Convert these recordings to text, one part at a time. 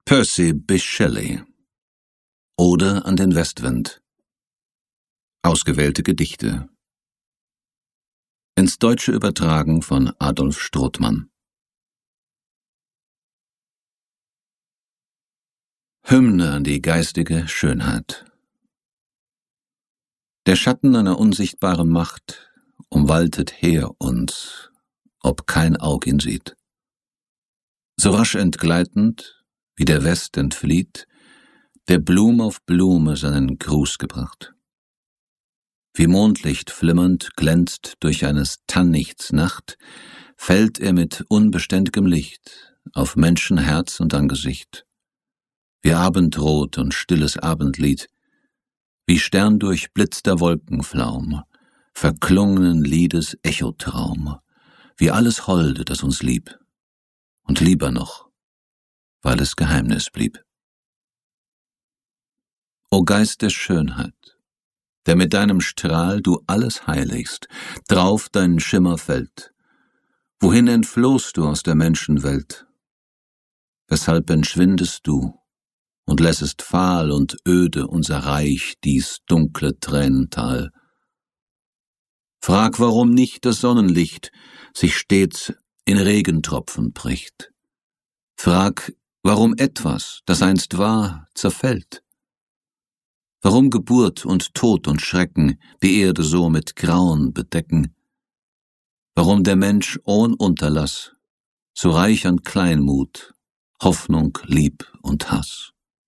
Percy Bysshe Shelley. Ode an den Westwind. Ausgewählte Gedichte. Ins Deutsche übertragen von Adolf Strothmann. Hymne an die geistige Schönheit. Der Schatten einer unsichtbaren Macht umwaltet her uns, ob kein Aug ihn sieht. So rasch entgleitend, wie der West entflieht, der Blum auf Blume seinen Gruß gebracht. Wie Mondlicht flimmernd glänzt durch eines Tannichts Nacht, fällt er mit unbeständigem Licht auf Menschenherz und Angesicht. Wie Abendrot und stilles Abendlied, wie sterndurchblitzter Wolkenflaum, verklungenen Liedes Echotraum, wie alles Holde, das uns lieb, und lieber noch, weil es Geheimnis blieb. O Geist der Schönheit, der mit deinem Strahl du alles heiligst, drauf dein Schimmer fällt, wohin entflohst du aus der Menschenwelt? Weshalb entschwindest du und lässest fahl und öde unser Reich, dies dunkle Tränental? Frag, warum nicht das Sonnenlicht sich stets in Regentropfen bricht. Frag, warum etwas, das einst war, zerfällt. Warum Geburt und Tod und Schrecken die Erde so mit Grauen bedecken. Warum der Mensch ohn Unterlass so reich an Kleinmut, Hoffnung, Lieb und Hass.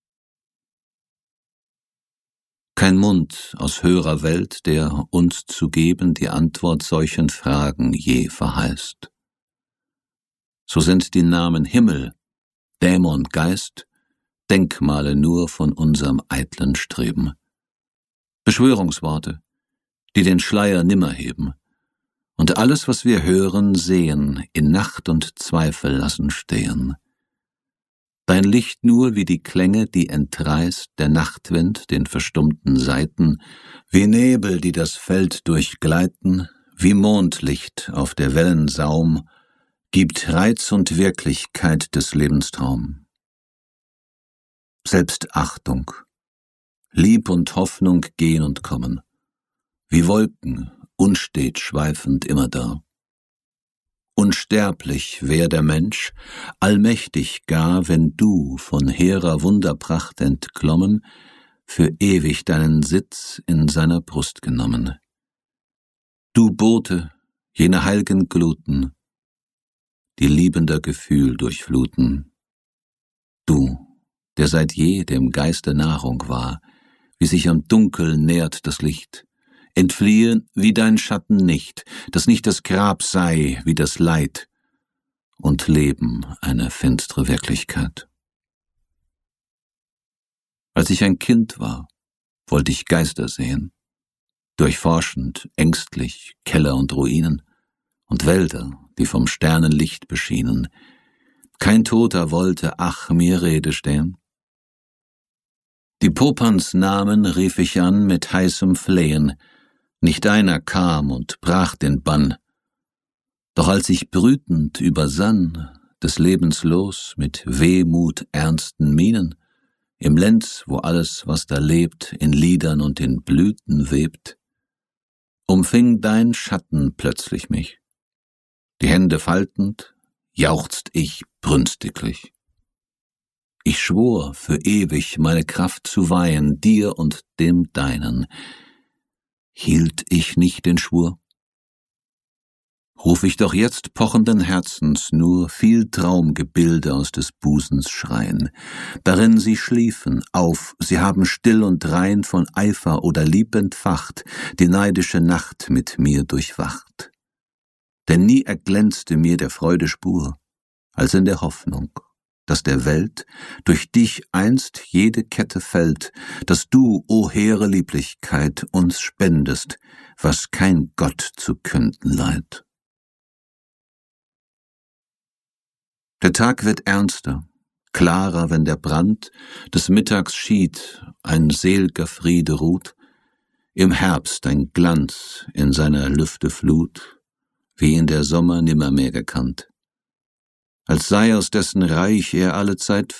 Kein Mund aus höherer Welt, der uns zu geben die Antwort solchen Fragen je verheißt. So sind die Namen Himmel, Dämon, Geist, Denkmale nur von unserem eitlen Streben. Beschwörungsworte, die den Schleier nimmer heben, und alles, was wir hören, sehen, in Nacht und Zweifel lassen stehen. Dein Licht nur wie die Klänge, die entreißt der Nachtwind den verstummten Saiten, wie Nebel, die das Feld durchgleiten, wie Mondlicht auf der Wellen Saum, gibt Reiz und Wirklichkeit des Lebenstraum. Selbstachtung, Lieb und Hoffnung gehen und kommen, wie Wolken, unstet schweifend immerdar. Unsterblich wär der Mensch, allmächtig gar, wenn du, von hehrer Wunderpracht entklommen, für ewig deinen Sitz in seiner Brust genommen. Du Bote, jene heilgen Gluten, die liebender Gefühl durchfluten. Du, der seit je dem Geiste Nahrung war, wie sich am Dunkel nährt das Licht, entfliehe wie dein Schatten nicht, dass nicht das Grab sei wie das Leid und Leben eine finstere Wirklichkeit. Als ich ein Kind war, wollte ich Geister sehen, durchforschend, ängstlich, Keller und Ruinen und Wälder, die vom Sternenlicht beschienen. Kein Toter wollte, ach, mir Rede stehen. Die Popan's Namen rief ich an mit heißem Flehen, nicht einer kam und brach den Bann. Doch als ich brütend übersann, des Lebens Los mit Wehmut ernsten Mienen, im Lenz, wo alles, was da lebt, in Liedern und in Blüten webt, umfing dein Schatten plötzlich mich. Die Hände faltend, jauchzt ich brünstiglich. Ich schwor, für ewig meine Kraft zu weihen, dir und dem Deinen. Hielt ich nicht den Schwur? Ruf ich doch jetzt pochenden Herzens nur viel Traumgebilde aus des Busens schreien, darin sie schliefen, auf, sie haben still und rein von Eifer oder Lieb entfacht, die neidische Nacht mit mir durchwacht. Denn nie erglänzte mir der Freude Spur, als in der Hoffnung, dass der Welt durch dich einst jede Kette fällt, dass du, o hehre Lieblichkeit, uns spendest, was kein Gott zu künden leiht. Der Tag wird ernster, klarer, wenn der Brand des Mittags schied, ein sel'ger Friede ruht, im Herbst ein Glanz in seiner Lüfte Flut, wie in der Sommer nimmermehr gekannt, als sei aus dessen Reich er allezeit